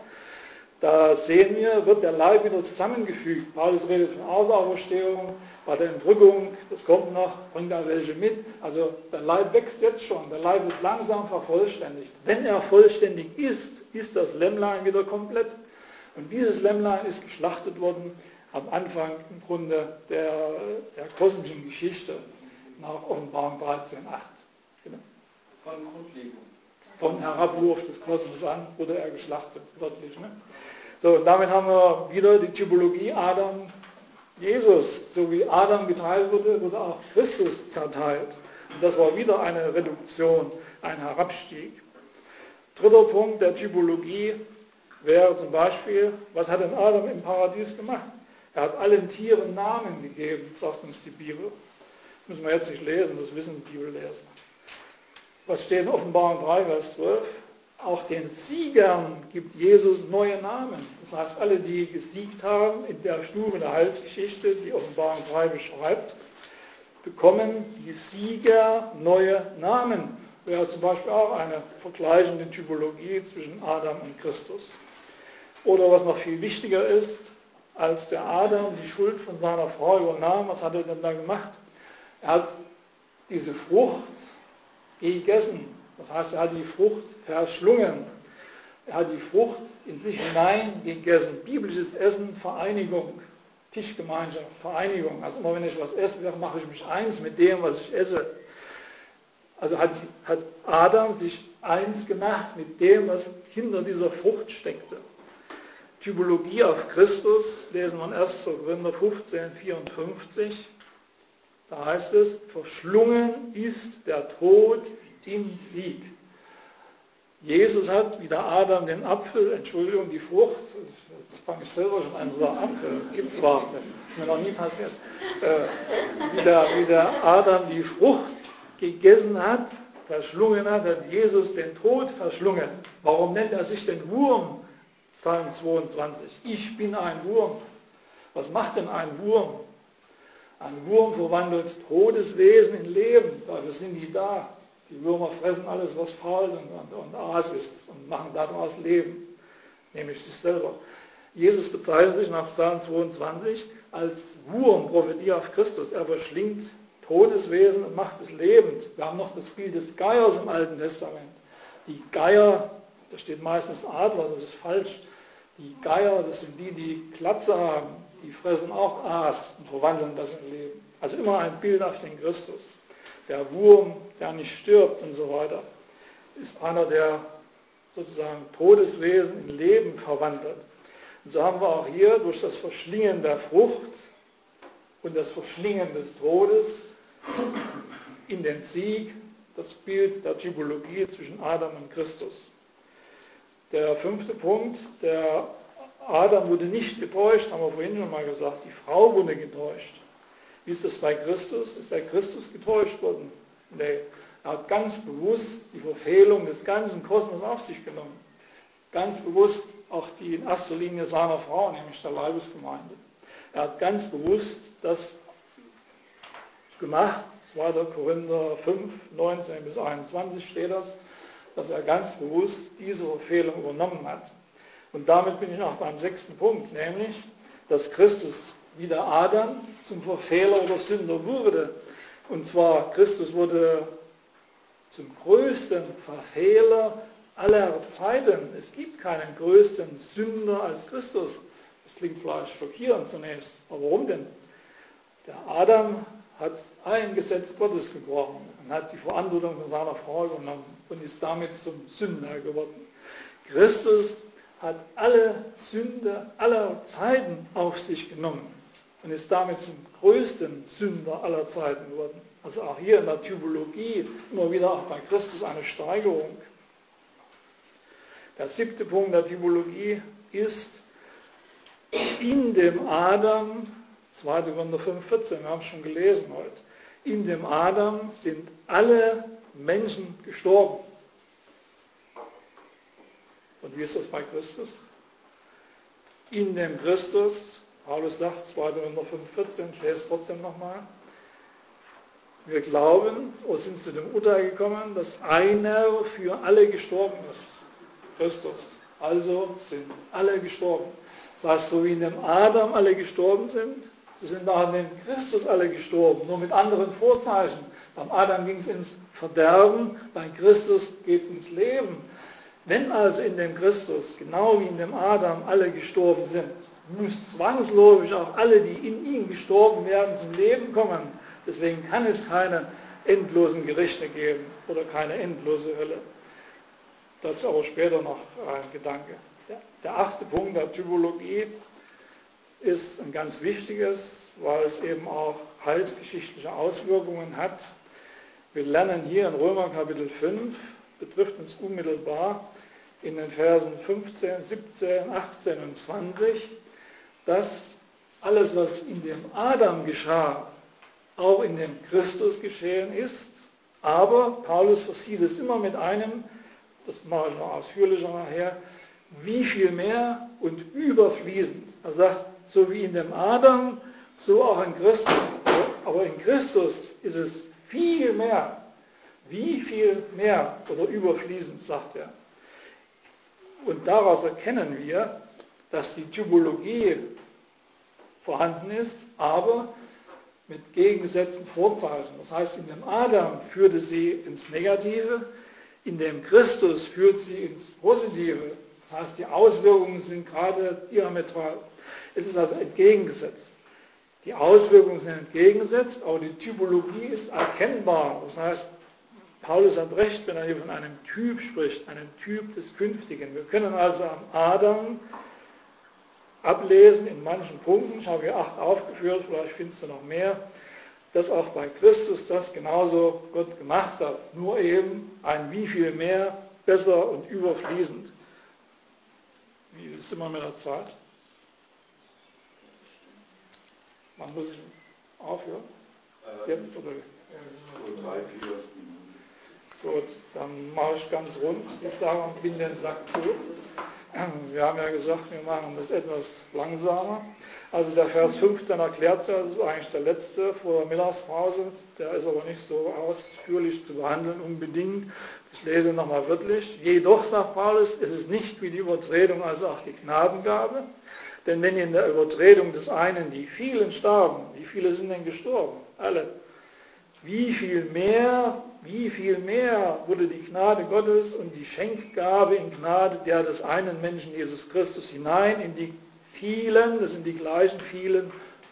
da sehen wir, wird der Leib wieder zusammengefügt. Paulus redet von Auferstehung, bei der Entrückung, das kommt noch, bringt da welche mit. Also der Leib wächst jetzt schon, der Leib ist langsam vervollständigt. Wenn er vollständig ist, ist das Lämmlein wieder komplett. Und dieses Lämmlein ist geschlachtet worden am Anfang im Grunde der kosmischen Geschichte nach Offenbarung 13,8. Genau. Von Grundlegung. Vom Herabwurf des Kosmos an wurde er geschlachtet, wörtlich. Ne? So, und damit haben wir wieder die Typologie Adam, Jesus. So wie Adam geteilt wurde, wurde auch Christus zerteilt. Und das war wieder eine Reduktion, ein Herabstieg. Dritter Punkt der Typologie wäre zum Beispiel, was hat denn Adam im Paradies gemacht? Er hat allen Tieren Namen gegeben, sagt uns die Bibel. Das müssen wir jetzt nicht lesen, das wissen die Bibelleser. Was steht in Offenbarung 3, Vers 12? Auch den Siegern gibt Jesus neue Namen. Das heißt, alle, die gesiegt haben in der Stufe der Heilsgeschichte, die Offenbarung 3 beschreibt, bekommen die Sieger neue Namen. Wäre zum Beispiel auch eine vergleichende Typologie zwischen Adam und Christus. Oder was noch viel wichtiger ist, als der Adam die Schuld von seiner Frau übernahm, was hat er denn da gemacht? Er hat diese Frucht gegessen. Das heißt, er hat die Frucht verschlungen. Er hat die Frucht in sich hineingegessen. Biblisches Essen, Vereinigung, Tischgemeinschaft, Vereinigung. Also immer wenn ich was esse, mache ich mich eins mit dem, was ich esse. Also hat Adam sich eins gemacht mit dem, was hinter dieser Frucht steckte. Typologie auf Christus lesen wir in 1. Korinther 15, 54. Da heißt es, verschlungen ist der Tod im Sieg. Jesus hat, wie der Adam den Apfel, die Frucht, das fange ich selber schon an, so Apfel, das gibt es überhaupt nicht, das ist mir noch nie passiert, wie der Adam die Frucht gegessen hat, verschlungen hat Jesus den Tod verschlungen. Warum nennt er sich den Wurm? Psalm 22. Ich bin ein Wurm. Was macht denn ein Wurm? Ein Wurm verwandelt Todeswesen in Leben. Dafür sind die da. Die Würmer fressen alles, was faul und Aas ist und machen daraus Leben, nämlich sich selber. Jesus bezeichnet sich nach Psalm 22 als Wurm, Prophetie auf Christus. Er verschlingt Todeswesen und macht es lebend. Wir haben noch das Bild des Geiers im Alten Testament. Die Geier, da steht meistens Adler, das ist falsch. Die Geier, das sind die Glatze haben, die fressen auch Aas und verwandeln das in Leben. Also immer ein Bild auf den Christus. Der Wurm, der nicht stirbt und so weiter, ist einer, der sozusagen Todeswesen in Leben verwandelt. Und so haben wir auch hier durch das Verschlingen der Frucht und das Verschlingen des Todes in den Sieg das Bild der Typologie zwischen Adam und Christus. Der 5. Punkt, der Adam wurde nicht getäuscht, haben wir vorhin schon mal gesagt, die Frau wurde getäuscht. Wie ist das bei Christus? Ist der Christus getäuscht worden? Nee, er hat ganz bewusst die Verfehlung des ganzen Kosmos auf sich genommen. Ganz bewusst auch die in erster Linie seiner Frau, nämlich der Leibesgemeinde. Er hat ganz bewusst das gemacht, 2. Korinther 5, 19 bis 21 steht das, dass er ganz bewusst diese Verfehlung übernommen hat. Und damit bin ich auch beim 6. Punkt, nämlich, dass Christus wie der Adam zum Verfehler oder Sünder wurde. Und zwar, Christus wurde zum größten Verfehler aller Zeiten. Es gibt keinen größten Sünder als Christus. Das klingt vielleicht schockierend zunächst. Aber warum denn? Der Adam hat ein Gesetz Gottes gebrochen und hat die Verantwortung von seiner Frau übernommen und ist damit zum Sünder geworden. Christus hat alle Sünde aller Zeiten auf sich genommen und ist damit zum größten Sünder aller Zeiten geworden. Also auch hier in der Typologie immer wieder auch bei Christus eine Steigerung. Der 7. Punkt der Typologie ist, in dem Adam, 2. Korinther 5,14, wir haben es schon gelesen heute, in dem Adam sind alle Menschen gestorben. Und wie ist das bei Christus? In dem Christus, Paulus sagt, 2. Korinther 5,14, ich lese es trotzdem nochmal, wir glauben, oder sind zu dem Urteil gekommen, dass einer für alle gestorben ist. Christus. Also sind alle gestorben. Das heißt, so wie in dem Adam alle gestorben sind, so sind auch in dem Christus alle gestorben, nur mit anderen Vorzeichen. Beim Adam ging es ins Verderben, bei Christus geht es ins Leben. Wenn also in dem Christus, genau wie in dem Adam, alle gestorben sind, muss zwangsläufig auch alle, die in ihm gestorben werden, zum Leben kommen. Deswegen kann es keine endlosen Gerichte geben oder keine endlose Hölle. Dazu aber später noch ein Gedanke. Der 8. Punkt der Typologie ist ein ganz wichtiges, weil es eben auch heilsgeschichtliche Auswirkungen hat. Wir lernen hier in Römer Kapitel 5, betrifft uns unmittelbar in den Versen 15, 17, 18 und 20, dass alles, was in dem Adam geschah, auch in dem Christus geschehen ist, aber Paulus versieht es immer mit einem das mache ich noch ausführlicher nachher, wie viel mehr und überfließend. Er sagt, so wie in dem Adam, so auch in Christus. Aber in Christus ist es viel mehr. Wie viel mehr oder überfließend, sagt er. Und daraus erkennen wir, dass die Typologie vorhanden ist, aber mit gegengesetzten Vorzeichen. Das heißt, in dem Adam führte sie ins Negative, in dem Christus führt sie ins Positive. Das heißt, die Auswirkungen sind gerade diametral. Es ist also entgegengesetzt. Die Auswirkungen sind entgegengesetzt, aber die Typologie ist erkennbar. Das heißt, Paulus hat recht, wenn er hier von einem Typ spricht, einem Typ des Künftigen. Wir können also am Adam ablesen in manchen Punkten, ich habe hier 8 aufgeführt, vielleicht findest du noch mehr, dass auch bei Christus das genauso Gott gemacht hat. Nur eben ein wie viel mehr, besser und überfließend. Wie ist immer mit der Zeit? Man muss aufhören? Jetzt oder? 3, 4. Gut, dann mache ich ganz rund. Ich sage und bin den Sack zu. Wir haben ja gesagt, wir machen das etwas langsamer. Also der Vers 15 erklärt ja, das ist eigentlich der letzte vor der Mittagspause. Der ist aber nicht so ausführlich zu behandeln unbedingt. Ich lese nochmal wörtlich. Jedoch, sagt Paulus, ist es nicht wie die Übertretung, also auch die Gnadengabe. Denn wenn in der Übertretung des einen die vielen starben, wie viele sind denn gestorben? Alle. Wie viel mehr wurde die Gnade Gottes und die Schenkgabe in Gnade der des einen Menschen Jesus Christus hinein in die vielen, das sind die gleichen vielen,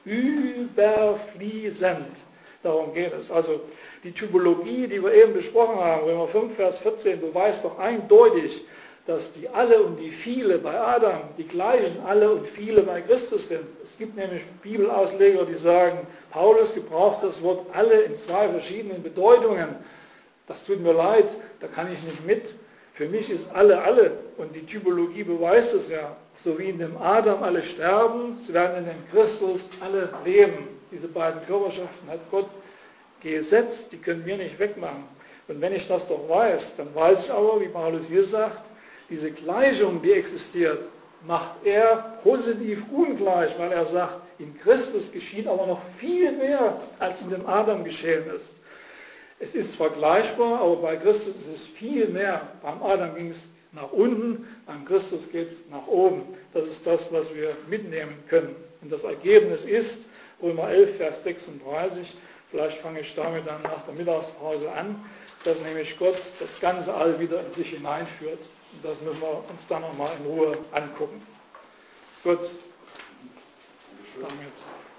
überfließend. Darum geht es. Also die Typologie, die wir eben besprochen haben, Römer 5, Vers 14, beweist doch eindeutig, dass die alle und die viele bei Adam die gleichen alle und viele bei Christus sind. Es gibt nämlich Bibelausleger, die sagen, Paulus gebraucht das Wort alle in 2 verschiedenen Bedeutungen. Das tut mir leid, da kann ich nicht mit. Für mich ist alle. Und die Typologie beweist es ja. So wie in dem Adam alle sterben, so werden in dem Christus alle leben. Diese beiden Körperschaften hat Gott gesetzt, die können wir nicht wegmachen. Und wenn ich das doch weiß, dann weiß ich aber, wie Paulus hier sagt, diese Gleichung, die existiert, macht er positiv ungleich, weil er sagt, in Christus geschieht aber noch viel mehr, als in dem Adam geschehen ist. Es ist vergleichbar, aber bei Christus ist es viel mehr. Beim Adam ging es nach unten, beim Christus geht es nach oben. Das ist das, was wir mitnehmen können. Und das Ergebnis ist, Römer 11, Vers 36, vielleicht fange ich damit dann nach der Mittagspause an, dass nämlich Gott das ganze All wieder in sich hineinführt. Und das müssen wir uns dann nochmal in Ruhe angucken. Gut, damit.